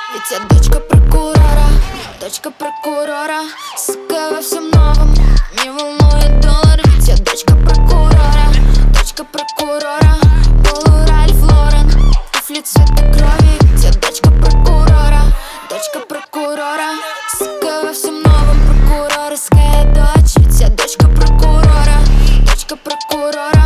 Ведь я дочка прокурора, дочка прокурора. Сука во всем новом, не волнует доллар. Ведь я дочка прокурора, дочка прокурора. Полу Ральф Лорен, туфли цвета крови. Ведь я дочка прокурора, дочка прокурора. Сука во всем новом, прокурорская дочь. Ведь я дочка прокурора, дочка прокурора.